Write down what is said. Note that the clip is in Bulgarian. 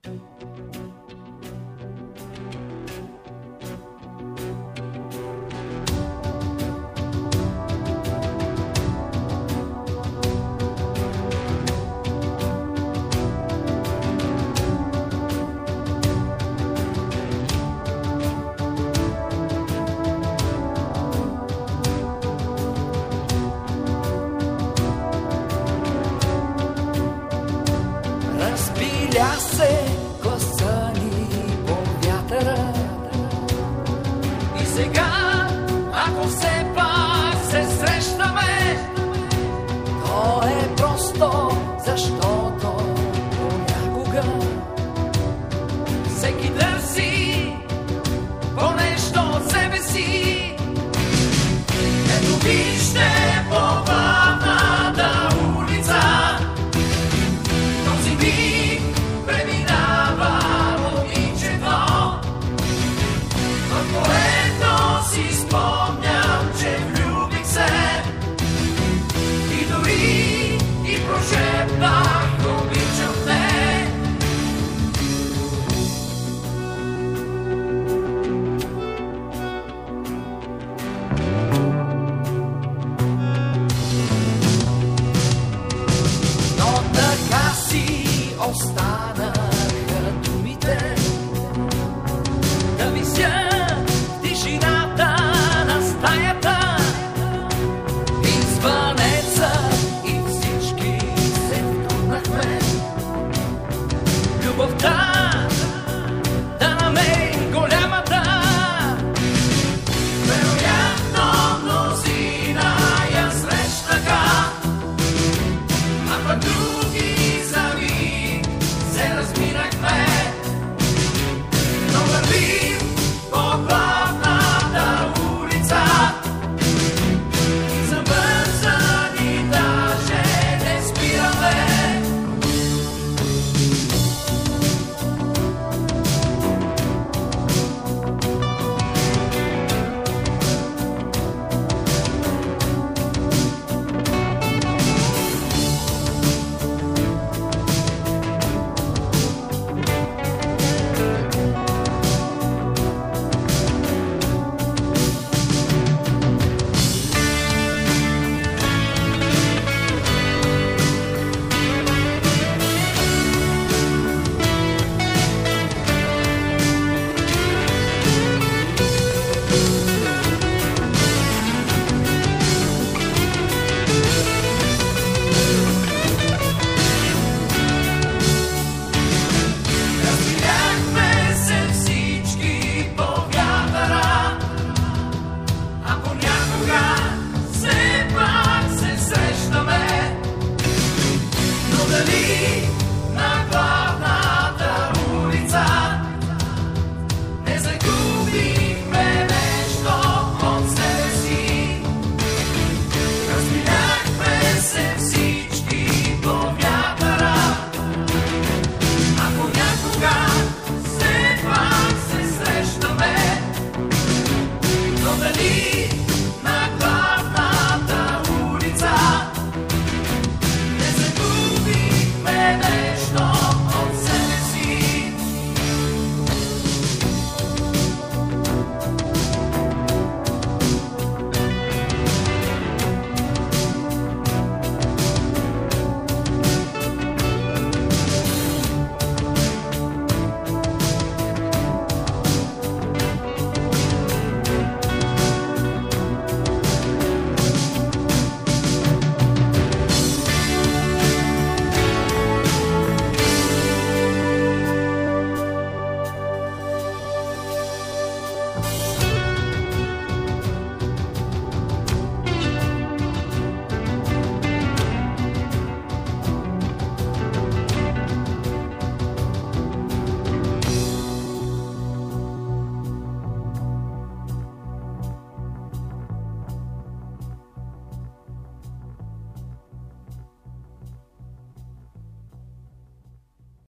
Разпиля се гласа ни по вятъра. И сега, ако все пак се срещаме, то е просто защото понякога всеки търси по-нещо от себе си. Ето вижте по главната улица, този миг преминава момичето, в което си спомням, че влюбих се и дори и прошептах обичам те. Но така си останаха думите да висят в тишината на стаята. И звънеца, и всички се втурнахме. Любовта